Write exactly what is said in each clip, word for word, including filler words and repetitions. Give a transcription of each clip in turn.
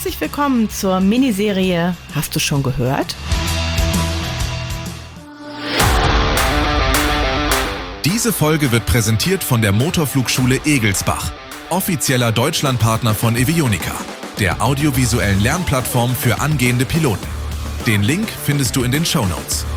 Herzlich willkommen zur Miniserie Hast du schon gehört? Diese Folge wird präsentiert von der Motorflugschule Egelsbach, offizieller Deutschlandpartner von Evionica, der audiovisuellen Lernplattform für angehende Piloten. Den Link findest du in den Shownotes.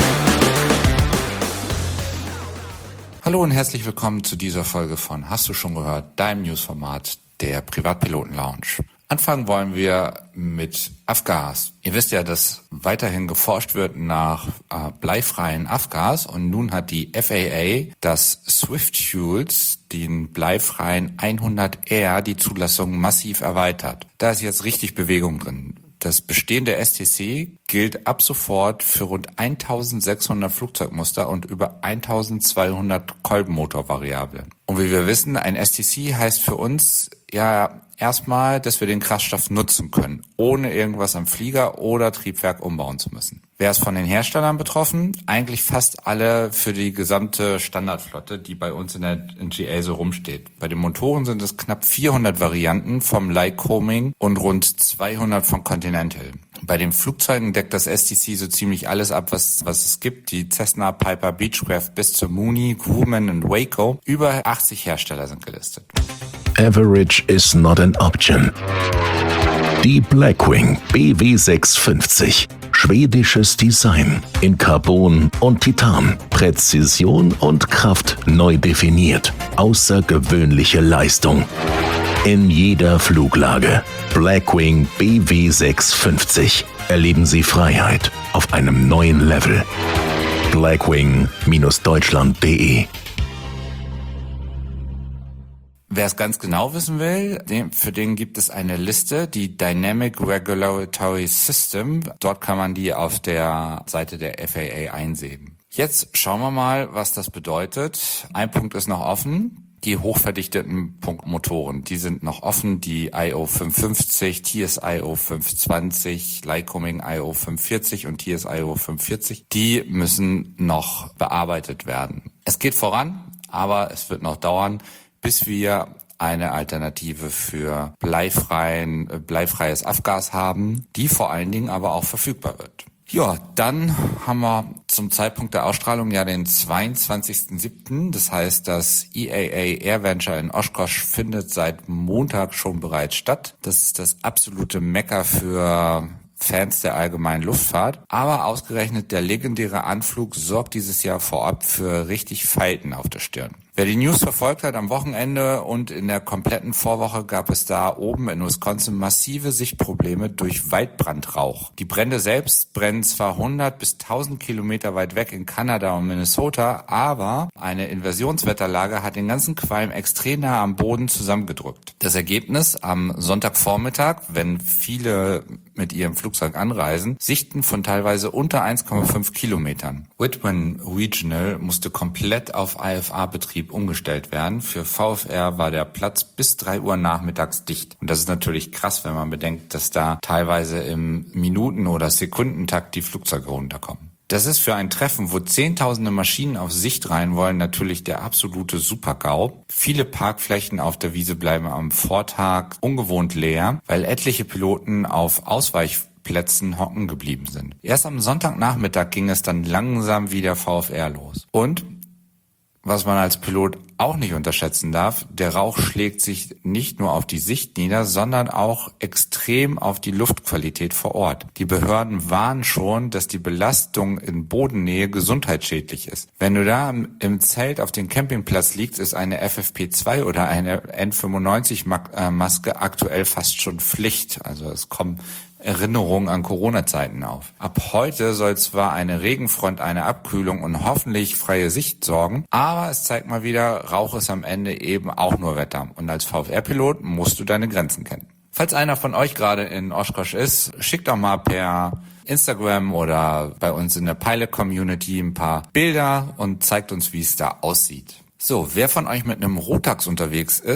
Hallo und herzlich willkommen zu dieser Folge von Hast du schon gehört? Deinem Newsformat der Privatpiloten-Lounge. Anfangen wollen wir mit Avgas. Ihr wisst ja, dass weiterhin geforscht wird nach äh, bleifreien Avgas und nun hat die F A A das Swift Fuels, den bleifreien hundert R, die Zulassung massiv erweitert. Da ist jetzt richtig Bewegung drin. Das bestehende S T C gilt ab sofort für rund eintausendsechshundert Flugzeugmuster und über eintausendzweihundert Kolbenmotorvariablen. Und wie wir wissen, ein S T C heißt für uns ja erstmal, dass wir den Kraftstoff nutzen können, ohne irgendwas am Flieger oder Triebwerk umbauen zu müssen. Wer ist von den Herstellern betroffen? Eigentlich fast alle für die gesamte Standardflotte, die bei uns in der in G A so rumsteht. Bei den Motoren sind es knapp vierhundert Varianten vom Lycoming und rund zweihundert von Continental. Bei den Flugzeugen deckt das S T C so ziemlich alles ab, was, was es gibt. Die Cessna, Piper, Beechcraft bis zur Mooney, Grumman und Waco. Über achtzig Hersteller sind gelistet. Average is not an option. Die Blackwing B W sechshundertfünfzig. Schwedisches Design in Carbon und Titan. Präzision und Kraft neu definiert. Außergewöhnliche Leistung. In jeder Fluglage. Blackwing B W sechshundertfünfzig. Erleben Sie Freiheit auf einem neuen Level. blackwing Bindestrich deutschland Punkt de. Wer es ganz genau wissen will, für den gibt es eine Liste, die Dynamic Regulatory System. Dort kann man die auf der Seite der F A A einsehen. Jetzt schauen wir mal, was das bedeutet. Ein Punkt ist noch offen. Die hochverdichteten Motoren, die sind noch offen. Die I O fünfhundertfünfzig, T S I O fünfhundertzwanzig, Lycoming I O fünfhundertvierzig und T S I O fünfhundertvierzig, die müssen noch bearbeitet werden. Es geht voran, aber es wird noch dauern, bis wir eine Alternative für bleifreien, bleifreies Avgas haben, die vor allen Dingen aber auch verfügbar wird. Ja, dann haben wir zum Zeitpunkt der Ausstrahlung ja den zweiundzwanzigsten siebten Das heißt, das E A A AirVenture in Oshkosh findet seit Montag schon bereits statt. Das ist das absolute Mekka für Fans der allgemeinen Luftfahrt. Aber ausgerechnet der legendäre Anflug sorgt dieses Jahr vorab für richtig Falten auf der Stirn. Wer die News verfolgt hat, am Wochenende und in der kompletten Vorwoche gab es da oben in Wisconsin massive Sichtprobleme durch Waldbrandrauch. Die Brände selbst brennen zwar hundert bis tausend Kilometer weit weg in Kanada und Minnesota, aber eine Inversionswetterlage hat den ganzen Qualm extrem nah am Boden zusammengedrückt. Das Ergebnis am Sonntagvormittag, wenn viele mit ihrem Flugzeug anreisen, Sichten von teilweise unter eins Komma fünf Kilometern. Whitman Regional musste komplett auf I F A-Betrieb umgestellt werden. Für V F R war der Platz bis drei Uhr nachmittags dicht. Und das ist natürlich krass, wenn man bedenkt, dass da teilweise im Minuten- oder Sekundentakt die Flugzeuge runterkommen. Das ist für ein Treffen, wo zehntausende Maschinen auf Sicht rein wollen, natürlich der absolute Super-GAU. Viele Parkflächen auf der Wiese bleiben am Vortag ungewohnt leer, weil etliche Piloten auf Ausweichplätzen hocken geblieben sind. Erst am Sonntagnachmittag ging es dann langsam wieder V F R los. Und was man als Pilot auch nicht unterschätzen darf, der Rauch schlägt sich nicht nur auf die Sicht nieder, sondern auch extrem auf die Luftqualität vor Ort. Die Behörden warnen schon, dass die Belastung in Bodennähe gesundheitsschädlich ist. Wenn du da im Zelt auf dem Campingplatz liegst, ist eine F F P zwei oder eine N fünfundneunzig Maske aktuell fast schon Pflicht. Also es kommen Erinnerungen an Corona-Zeiten auf. Ab heute soll zwar eine Regenfront, eine Abkühlung und hoffentlich freie Sicht sorgen, aber es zeigt mal wieder, Rauch ist am Ende eben auch nur Wetter. Und als V F R-Pilot musst du deine Grenzen kennen. Falls einer von euch gerade in Oshkosh ist, schickt doch mal per Instagram oder bei uns in der Pilot-Community ein paar Bilder und zeigt uns, wie es da aussieht. So, wer von euch mit einem Rotax unterwegs ist,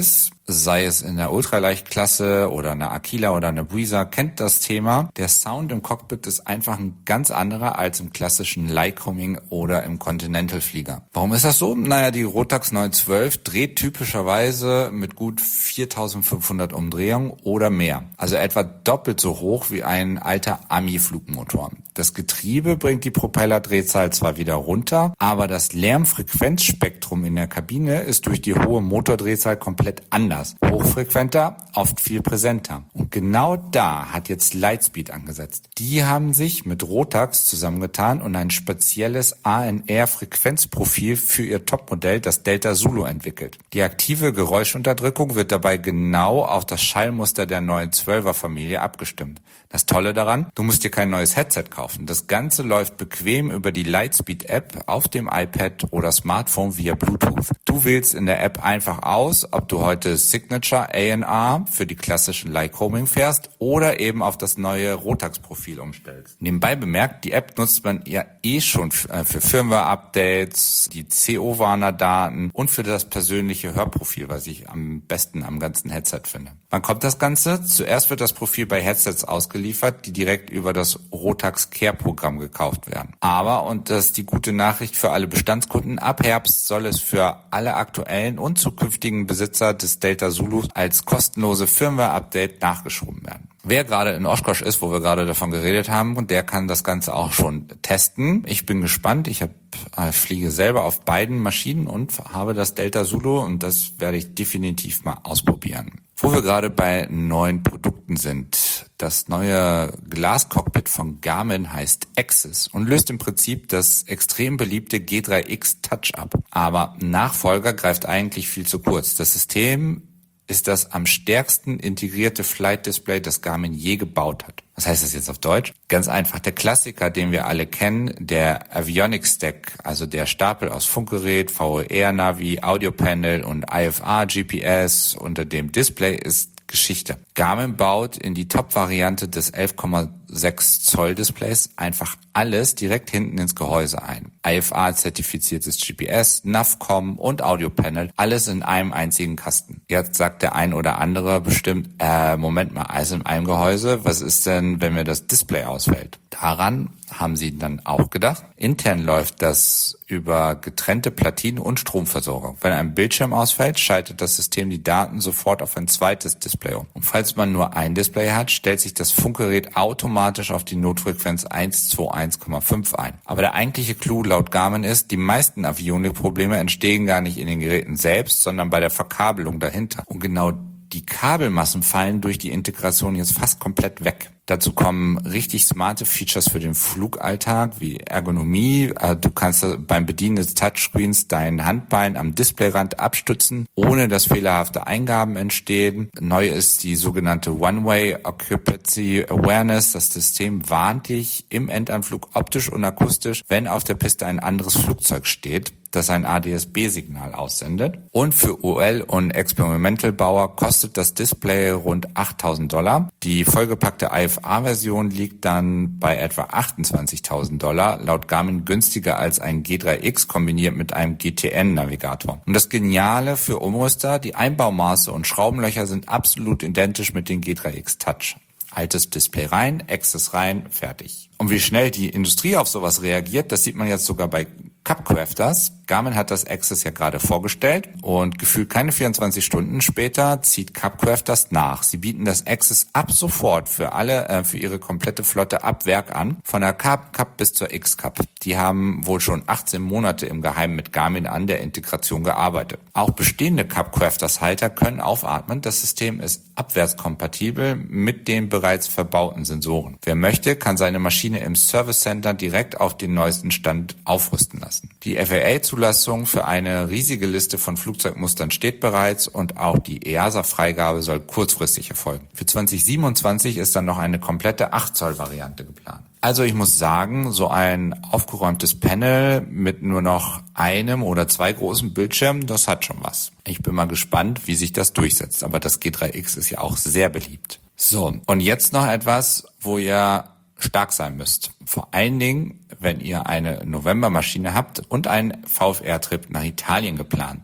sei es in der Ultraleichtklasse oder eine Aquila oder eine Breezer, kennt das Thema. Der Sound im Cockpit ist einfach ein ganz anderer als im klassischen Lycoming oder im Continental-Flieger. Warum ist das so? Naja, die Rotax neun zwölf dreht typischerweise mit gut viertausendfünfhundert Umdrehungen oder mehr. Also etwa doppelt so hoch wie ein alter Ami-Flugmotor. Das Getriebe bringt die Propellerdrehzahl zwar wieder runter, aber das Lärmfrequenzspektrum in der Kabine ist durch die hohe Motordrehzahl komplett anders. Hochfrequenter, oft viel präsenter. Und genau da hat jetzt Lightspeed angesetzt. Die haben sich mit Rotax zusammengetan und ein spezielles A N R-Frequenzprofil für ihr Topmodell, das Delta Zulu, entwickelt. Die aktive Geräuschunterdrückung wird dabei genau auf das Schallmuster der neun zwölfer Familie abgestimmt. Das Tolle daran, du musst dir kein neues Headset kaufen. Das Ganze läuft bequem über die Lightspeed-App auf dem iPad oder Smartphone via Bluetooth. Du wählst in der App einfach aus, ob du heute Signature A N R für die klassischen Lycoming fährst oder eben auf das neue Rotax-Profil umstellst. Nebenbei bemerkt, die App nutzt man ja eh schon für Firmware-Updates, die C O-Warner-Daten und für das persönliche Hörprofil, was ich am besten am ganzen Headset finde. Wann kommt das Ganze? Zuerst wird das Profil bei Headsets ausgeliefert, die direkt über das Rotax Care-Programm gekauft werden. Aber, und das ist die gute Nachricht für alle Bestandskunden, ab Herbst soll es für alle aktuellen und zukünftigen Besitzer des Delta Zulu als kostenlose Firmware-Update nachgeschoben werden. Wer gerade in Oshkosh ist, wo wir gerade davon geredet haben, und der kann das Ganze auch schon testen. Ich bin gespannt. Ich hab, äh, fliege selber auf beiden Maschinen und habe das Delta Zulu und das werde ich definitiv mal ausprobieren. Wo wir gerade bei neuen Produkten sind. Das neue Glascockpit von Garmin heißt Axis und löst im Prinzip das extrem beliebte G drei X Touch ab. Aber Nachfolger greift eigentlich viel zu kurz. Das System ist das am stärksten integrierte Flight Display, das Garmin je gebaut hat. Was heißt das jetzt auf Deutsch? Ganz einfach. Der Klassiker, den wir alle kennen, der Avionics Stack, also der Stapel aus Funkgerät, V E R-Navi, Audiopanel und I F R G P S unter dem Display ist Geschichte. Garmin baut in die Top-Variante des elf Komma sechs Zoll Displays einfach alles direkt hinten ins Gehäuse ein. I F R-zertifiziertes G P S, Navcom und Audiopanel, alles in einem einzigen Kasten. Jetzt sagt der ein oder andere bestimmt, äh, Moment mal, alles in einem Gehäuse, was ist denn, wenn mir das Display ausfällt? Daran haben sie dann auch gedacht. Intern läuft das über getrennte Platinen und Stromversorgung. Wenn ein Bildschirm ausfällt, schaltet das System die Daten sofort auf ein zweites Display um. Und falls man nur ein Display hat, stellt sich das Funkgerät automatisch auf die Notfrequenz eins zwei eins Komma fünf ein. Aber der eigentliche Clou laut Garmin ist, die meisten Avionik-Probleme entstehen gar nicht in den Geräten selbst, sondern bei der Verkabelung dahinter. Und genau die Kabelmassen fallen durch die Integration jetzt fast komplett weg. Dazu kommen richtig smarte Features für den Flugalltag wie Ergonomie. Du kannst beim Bedienen des Touchscreens dein Handballen am Displayrand abstützen, ohne dass fehlerhafte Eingaben entstehen. Neu ist die sogenannte One-Way Occupancy Awareness. Das System warnt dich im Endanflug optisch und akustisch, wenn auf der Piste ein anderes Flugzeug steht, das ein A D S B-Signal aussendet. Und für O L und Experimental-Bauer kostet das Display rund achttausend Dollar. Die vollgepackte I F R-Version liegt dann bei etwa achtundzwanzigtausend Dollar, laut Garmin günstiger als ein G drei X kombiniert mit einem G T N-Navigator. Und das Geniale für Umrüster, die Einbaumaße und Schraubenlöcher sind absolut identisch mit den G drei X Touch. Altes Display rein, Axis rein, fertig. Und wie schnell die Industrie auf sowas reagiert, das sieht man jetzt sogar bei Cupcrafters. Garmin hat das Axis ja gerade vorgestellt und gefühlt keine vierundzwanzig Stunden später zieht Cupcrafters nach. Sie bieten das Axis ab sofort für alle, äh, für ihre komplette Flotte ab Werk an, von der Cup Cup bis zur X-Cup. Die haben wohl schon achtzehn Monate im Geheimen mit Garmin an der Integration gearbeitet. Auch bestehende Cupcrafters-Halter können aufatmen. Das System ist abwärtskompatibel mit den bereits verbauten Sensoren. Wer möchte, kann seine Maschine im Service Center direkt auf den neuesten Stand aufrüsten lassen. Die F A A-Zulassung für eine riesige Liste von Flugzeugmustern steht bereits und auch die E A S A-Freigabe soll kurzfristig erfolgen. Für zwanzig siebenundzwanzig ist dann noch eine komplette acht Zoll Variante geplant. Also ich muss sagen, so ein aufgeräumtes Panel mit nur noch einem oder zwei großen Bildschirmen, das hat schon was. Ich bin mal gespannt, wie sich das durchsetzt, aber das G drei X ist ja auch sehr beliebt. So, und jetzt noch etwas, wo ihr stark sein müsst. Vor allen Dingen, wenn ihr eine Novembermaschine habt und ein V F R-Trip nach Italien geplant sein.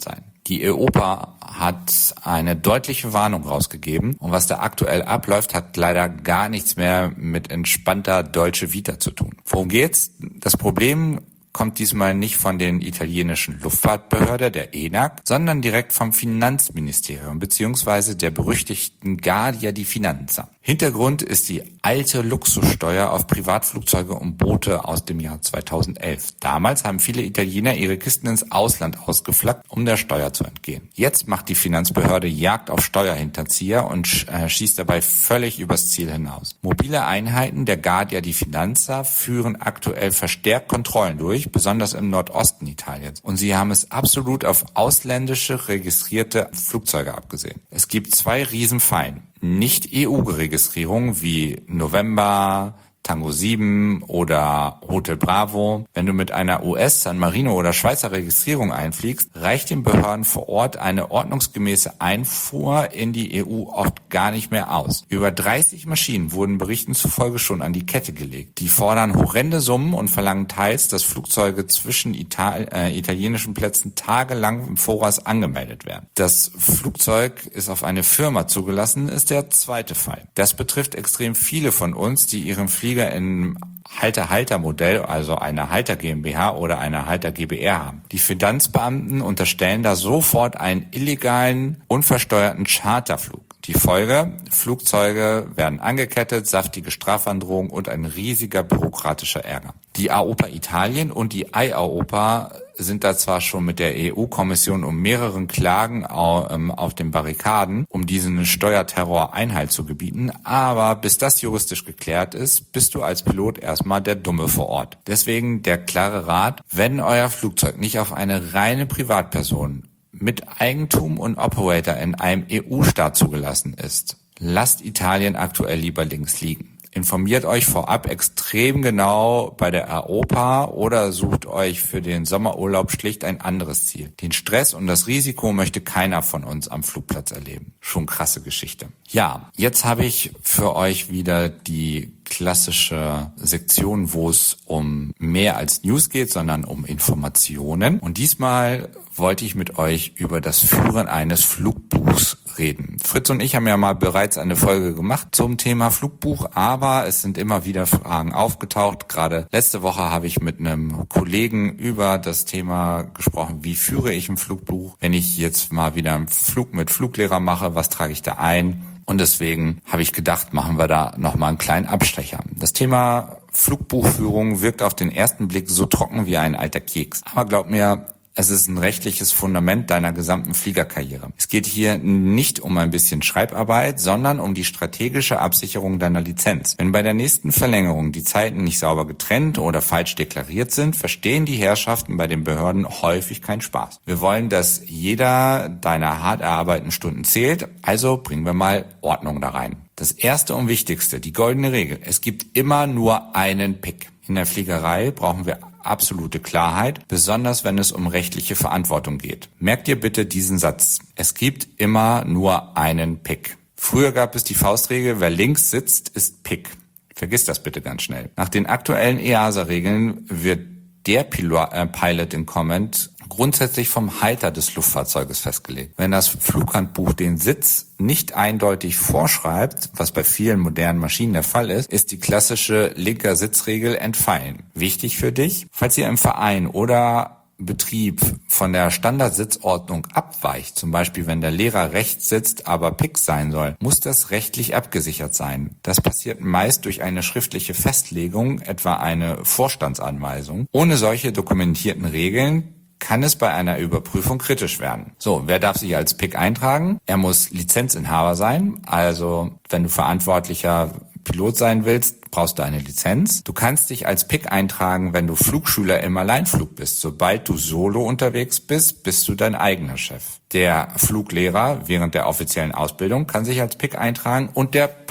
Die E O P A hat eine deutliche Warnung rausgegeben und was da aktuell abläuft, hat leider gar nichts mehr mit entspannter Deutsche Vita zu tun. Worum geht's? Das Problem kommt diesmal nicht von den italienischen Luftfahrtbehörde, der E N A C, sondern direkt vom Finanzministerium bzw. der berüchtigten Guardia di Finanza. Hintergrund ist die alte Luxussteuer auf Privatflugzeuge und Boote aus dem Jahr zweitausendelf. Damals haben viele Italiener ihre Kisten ins Ausland ausgeflaggt, um der Steuer zu entgehen. Jetzt macht die Finanzbehörde Jagd auf Steuerhinterzieher und äh, schießt dabei völlig übers Ziel hinaus. Mobile Einheiten der Guardia di Finanza führen aktuell verstärkt Kontrollen durch, besonders im Nordosten Italiens. Und sie haben es absolut auf ausländische registrierte Flugzeuge abgesehen. Es gibt zwei Riesenfallen. Nicht-E U-Registrierungen wie November, Tango sieben oder Hotel Bravo. Wenn du mit einer U S, San Marino oder Schweizer Registrierung einfliegst, reicht den Behörden vor Ort eine ordnungsgemäße Einfuhr in die E U oft gar nicht mehr aus. Über dreißig Maschinen wurden Berichten zufolge schon an die Kette gelegt. Die fordern horrende Summen und verlangen teils, dass Flugzeuge zwischen Ital- äh, italienischen Plätzen tagelang im Voraus angemeldet werden. Das Flugzeug ist auf eine Firma zugelassen, ist der zweite Fall. Das betrifft extrem viele von uns, die ihren Flieger in Halter-Halter-Modell, also eine Halter GmbH oder eine Halter GbR haben. Die Finanzbeamten unterstellen da sofort einen illegalen, unversteuerten Charterflug. Die Folge: Flugzeuge werden angekettet, saftige Strafandrohungen und ein riesiger bürokratischer Ärger. Die A O P A Italien und die I A O P A sind da zwar schon mit der E U-Kommission um mehreren Klagen auf den Barrikaden, um diesen Steuerterror Einhalt zu gebieten, aber bis das juristisch geklärt ist, bist du als Pilot erstmal der Dumme vor Ort. Deswegen der klare Rat: Wenn euer Flugzeug nicht auf eine reine Privatperson mit Eigentum und Operator in einem E U-Staat zugelassen ist, lasst Italien aktuell lieber links liegen. Informiert euch vorab extrem genau bei der A O P A oder sucht euch für den Sommerurlaub schlicht ein anderes Ziel. Den Stress und das Risiko möchte keiner von uns am Flugplatz erleben. Schon krasse Geschichte. Ja, jetzt habe ich für euch wieder die klassische Sektion, wo es um mehr als News geht, sondern um Informationen. Und diesmal wollte ich mit euch über das Führen eines Flugbuchs reden. Fritz und ich haben ja mal bereits eine Folge gemacht zum Thema Flugbuch, aber es sind immer wieder Fragen aufgetaucht. Gerade letzte Woche habe ich mit einem Kollegen über das Thema gesprochen, wie führe ich ein Flugbuch, wenn ich jetzt mal wieder einen Flug mit Fluglehrer mache, was trage ich da ein? Und deswegen habe ich gedacht, machen wir da nochmal einen kleinen Abstecher. Das Thema Flugbuchführung wirkt auf den ersten Blick so trocken wie ein alter Keks. Aber glaub mir, es ist ein rechtliches Fundament deiner gesamten Fliegerkarriere. Es geht hier nicht um ein bisschen Schreibarbeit, sondern um die strategische Absicherung deiner Lizenz. Wenn bei der nächsten Verlängerung die Zeiten nicht sauber getrennt oder falsch deklariert sind, verstehen die Herrschaften bei den Behörden häufig keinen Spaß. Wir wollen, dass jeder deiner hart erarbeiteten Stunden zählt, also bringen wir mal Ordnung da rein. Das erste und wichtigste, die goldene Regel: Es gibt immer nur einen Pick. In der Fliegerei brauchen wir absolute Klarheit, besonders wenn es um rechtliche Verantwortung geht. Merkt dir bitte diesen Satz: Es gibt immer nur einen Pick. Früher gab es die Faustregel: Wer links sitzt, ist Pick. Vergiss das bitte ganz schnell. Nach den aktuellen E A S A-Regeln wird der Pilot, äh, Pilot in Comment grundsätzlich vom Halter des Luftfahrzeuges festgelegt. Wenn das Flughandbuch den Sitz nicht eindeutig vorschreibt, was bei vielen modernen Maschinen der Fall ist, ist die klassische linker Sitzregel entfallen. Wichtig für dich: Falls ihr im Verein oder Betrieb von der Standardsitzordnung abweicht, zum Beispiel wenn der Lehrer rechts sitzt, aber Pick sein soll, muss das rechtlich abgesichert sein. Das passiert meist durch eine schriftliche Festlegung, etwa eine Vorstandsanweisung. Ohne solche dokumentierten Regeln kann es bei einer Überprüfung kritisch werden. So, wer darf sich als Pick eintragen? Er muss Lizenzinhaber sein, also wenn du verantwortlicher Pilot sein willst, brauchst du eine Lizenz. Du kannst dich als Pick eintragen, wenn du Flugschüler im Alleinflug bist. Sobald du solo unterwegs bist, bist du dein eigener Chef. Der Fluglehrer während der offiziellen Ausbildung kann sich als Pick eintragen und der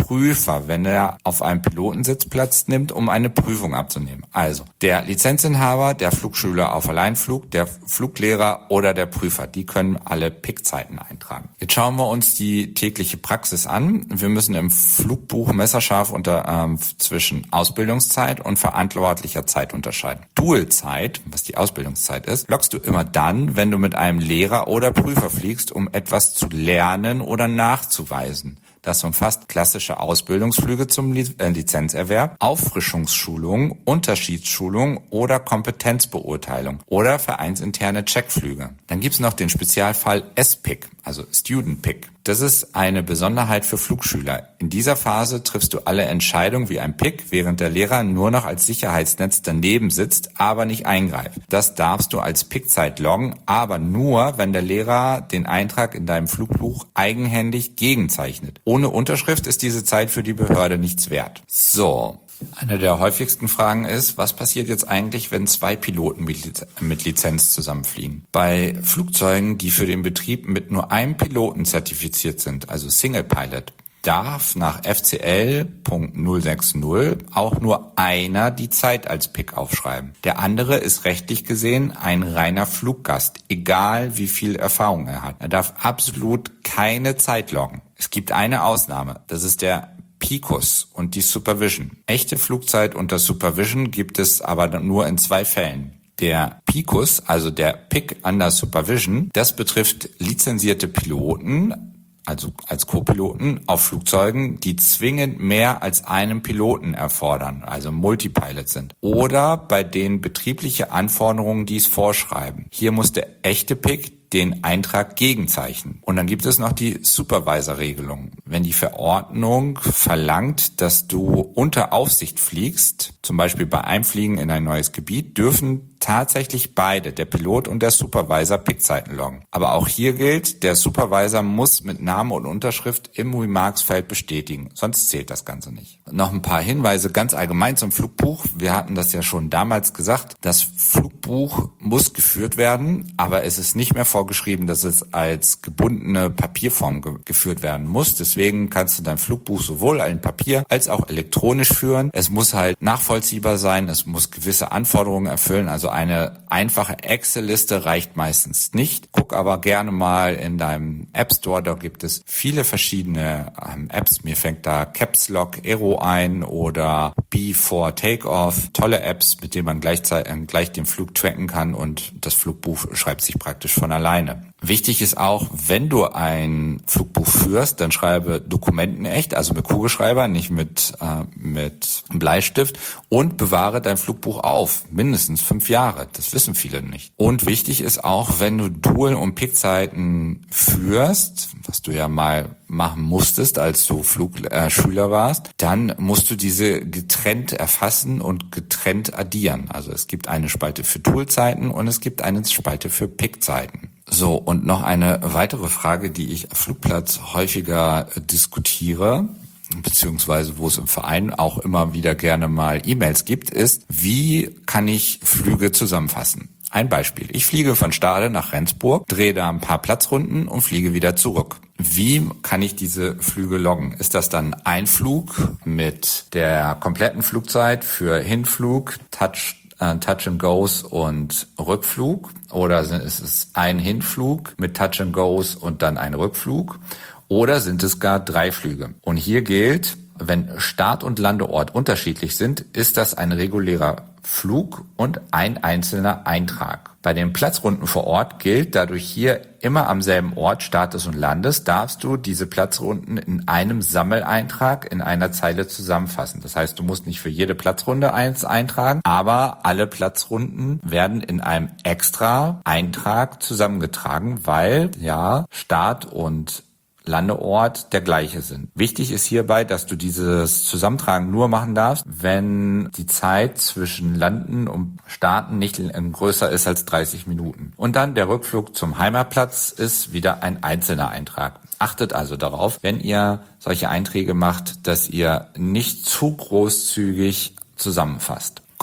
Prüfer, wenn er auf einem Pilotensitz Platz nimmt, um eine Prüfung abzunehmen. Also der Lizenzinhaber, der Flugschüler auf Alleinflug, der Fluglehrer oder der Prüfer, die können alle Pickzeiten eintragen. Jetzt schauen wir uns die tägliche Praxis an. Wir müssen im Flugbuch messerscharf unter ähm, zwischen Ausbildungszeit und verantwortlicher Zeit unterscheiden. Dualzeit, was die Ausbildungszeit ist, loggst du immer dann, wenn du mit einem Lehrer oder Prüfer fliegst, um etwas zu lernen oder nachzuweisen. Das umfasst klassische Ausbildungsflüge zum Lizenzerwerb, Auffrischungsschulungen, Unterschiedsschulungen oder Kompetenzbeurteilung oder vereinsinterne Checkflüge. Dann gibt's noch den Spezialfall S P I C, also Student P I C. Das ist eine Besonderheit für Flugschüler. In dieser Phase triffst du alle Entscheidungen wie ein P I C, während der Lehrer nur noch als Sicherheitsnetz daneben sitzt, aber nicht eingreift. Das darfst du als P I C-Zeit loggen, aber nur, wenn der Lehrer den Eintrag in deinem Flugbuch eigenhändig gegenzeichnet. Ohne Unterschrift ist diese Zeit für die Behörde nichts wert. So. Eine der häufigsten Fragen ist, was passiert jetzt eigentlich, wenn zwei Piloten mit Lizenz zusammenfliegen? Bei Flugzeugen, die für den Betrieb mit nur einem Piloten zertifiziert sind, also Single Pilot, darf nach F C L Punkt null sechs null auch nur einer die Zeit als P I C aufschreiben. Der andere ist rechtlich gesehen ein reiner Fluggast, egal wie viel Erfahrung er hat. Er darf absolut keine Zeit loggen. Es gibt eine Ausnahme, das ist der P I C U S und die Supervision. Echte Flugzeit unter Supervision gibt es aber nur in zwei Fällen. Der P I C U S, also der P I C under Supervision, das betrifft lizenzierte Piloten, also als Co-Piloten auf Flugzeugen, die zwingend mehr als einen Piloten erfordern, also Multipilot sind. Oder bei denen betriebliche Anforderungen dies vorschreiben. Hier muss der echte P I C den Eintrag gegenzeichnen. Und dann gibt es noch die Supervisor-Regelung. Wenn die Verordnung verlangt, dass du unter Aufsicht fliegst, zum Beispiel bei Einfliegen in ein neues Gebiet, dürfen tatsächlich beide, der Pilot und der Supervisor, P I C-Zeiten loggen. Aber auch hier gilt, der Supervisor muss mit Name und Unterschrift im Remarks-Feld bestätigen, sonst zählt das Ganze nicht. Noch ein paar Hinweise ganz allgemein zum Flugbuch. Wir hatten das ja schon damals gesagt, das Flugbuch muss geführt werden, aber es ist nicht mehr vorgeschrieben, dass es als gebundene Papierform ge- geführt werden muss. Deswegen kannst du dein Flugbuch sowohl in Papier als auch elektronisch führen. Es muss halt nachvollziehbar sein, es muss gewisse Anforderungen erfüllen, also eine einfache Excel-Liste reicht meistens nicht. Guck aber gerne mal in deinem App Store, da gibt es viele verschiedene ähm, Apps. Mir fängt da Caps Lock Aero ein oder B vier Takeoff. Tolle Apps, mit denen man gleichzeitig äh, gleich den Flug tracken kann und das Flugbuch schreibt sich praktisch von alleine. Wichtig ist auch, wenn du ein Flugbuch führst, dann schreibe Dokumenten echt, also mit Kugelschreiber, nicht mit äh, mit Bleistift und bewahre dein Flugbuch auf, mindestens fünf Jahre. Das wissen viele nicht. Und wichtig ist auch, wenn du Dual- und P I C-Zeiten führst, was du ja mal machen musstest, als du Flugschüler äh, warst, dann musst du diese getrennt erfassen und getrennt addieren. Also es gibt eine Spalte für Dual-Zeiten und es gibt eine Spalte für P I C-Zeiten. So, und noch eine weitere Frage, die ich am Flugplatz häufiger diskutiere, beziehungsweise wo es im Verein auch immer wieder gerne mal E-Mails gibt, ist, wie kann ich Flüge zusammenfassen? Ein Beispiel. Ich fliege von Stade nach Rendsburg, drehe da ein paar Platzrunden und fliege wieder zurück. Wie kann ich diese Flüge loggen? Ist das dann ein Flug mit der kompletten Flugzeit für Hinflug, Touch Touch and Goes und Rückflug, oder ist es ein Hinflug mit Touch and Goes und dann ein Rückflug, oder sind es gar drei Flüge? Und hier gilt, wenn Start- und Landeort unterschiedlich sind, ist das ein regulärer Flug und ein einzelner Eintrag. Bei den Platzrunden vor Ort gilt, da du hier immer am selben Ort startest und landest, darfst du diese Platzrunden in einem Sammeleintrag in einer Zeile zusammenfassen. Das heißt, du musst nicht für jede Platzrunde eins eintragen, aber alle Platzrunden werden in einem extra Eintrag zusammengetragen, weil ja Start und Landeort der gleiche sind. Wichtig ist hierbei, dass du dieses Zusammentragen nur machen darfst, wenn die Zeit zwischen Landen und Starten nicht größer ist als dreißig Minuten. Und dann der Rückflug zum Heimatplatz ist wieder ein einzelner Eintrag. Achtet also darauf, wenn ihr solche Einträge macht, dass ihr nicht zu großzügig zusammenfasst.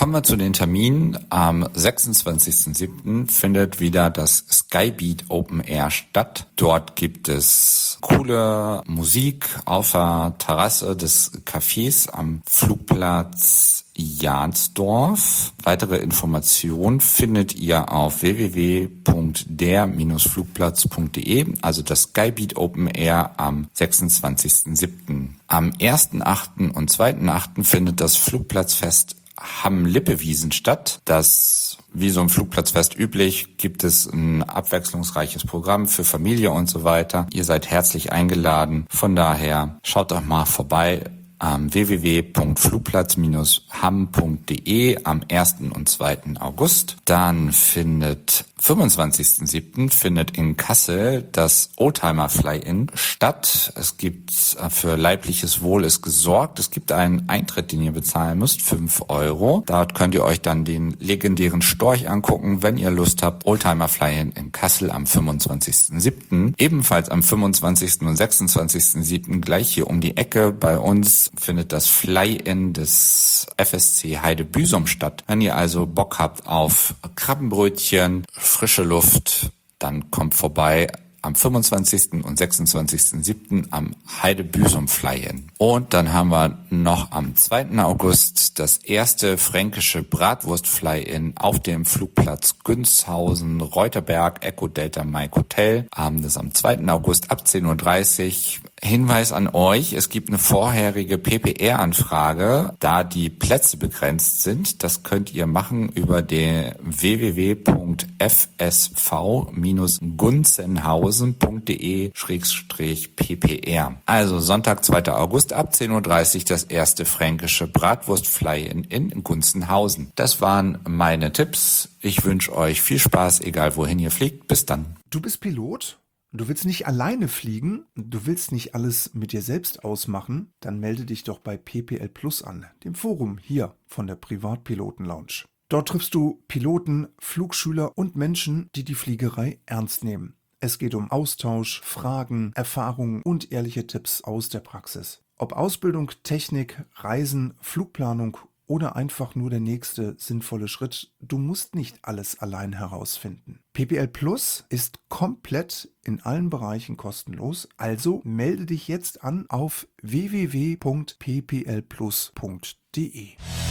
Kommen wir zu den Terminen. Am sechsundzwanzigsten siebten findet wieder das Skybeat Open Air statt. Dort gibt es coole Musik auf der Terrasse des Cafés am Flugplatz Jahnsdorf. Weitere Informationen findet ihr auf w w w punkt der Bindestrich flugplatz punkt de, also das Skybeat Open Air am sechsundzwanzigsten siebten Am ersten achten und zweiten achten findet das Flugplatzfest Hamm-Lippewiesen statt. Das, wie so ein Flugplatzfest üblich, gibt es ein abwechslungsreiches Programm für Familie und so weiter. Ihr seid herzlich eingeladen. Von daher schaut doch mal vorbei am w w w punkt flugplatz Bindestrich hamm punkt de am ersten und zweiten August. Dann findet fünfundzwanzigsten siebten findet in Kassel das Oldtimer Fly-In statt. Es gibt für leibliches Wohl ist gesorgt. Es gibt einen Eintritt, den ihr bezahlen müsst, fünf Euro. Dort könnt ihr euch dann den legendären Storch angucken, wenn ihr Lust habt. Oldtimer Fly-In in Kassel am fünfundzwanzigsten siebten Ebenfalls am fünfundzwanzigsten und sechsundzwanzigsten siebten gleich hier um die Ecke bei uns findet das Fly-In des F S C Heide Büsum statt. Wenn ihr also Bock habt auf Krabbenbrötchen, frische Luft, dann kommt vorbei am fünfundzwanzigsten und sechsundzwanzigsten siebten am Heide Büsum Fly-In. Und dann haben wir noch am zweiten August das erste fränkische Bratwurst Fly-In auf dem Flugplatz Günzhausen, Reuterberg, Echo Delta Mike Hotel. Das ist am zweiten August ab zehn Uhr dreißig. Hinweis an euch, es gibt eine vorherige P P R-Anfrage, da die Plätze begrenzt sind. Das könnt ihr machen über den w w w punkt f s v gunzenhausen punkt de Schrägstrich P P R. Also Sonntag, zweiter August ab zehn Uhr dreißig das erste fränkische Bratwurst-Fly-In in Gunzenhausen. Das waren meine Tipps. Ich wünsche euch viel Spaß, egal wohin ihr fliegt. Bis dann. Du bist Pilot? Du willst nicht alleine fliegen, du willst nicht alles mit dir selbst ausmachen, dann melde dich doch bei P P L Plus an, dem Forum hier von der Privatpiloten Lounge. Dort triffst du Piloten, Flugschüler und Menschen, die die Fliegerei ernst nehmen. Es geht um Austausch, Fragen, Erfahrungen und ehrliche Tipps aus der Praxis. Ob Ausbildung, Technik, Reisen, Flugplanung oder einfach nur der nächste sinnvolle Schritt, du musst nicht alles allein herausfinden. P P L Plus ist komplett in allen Bereichen kostenlos, also melde dich jetzt an auf w w w punkt p p l plus punkt de.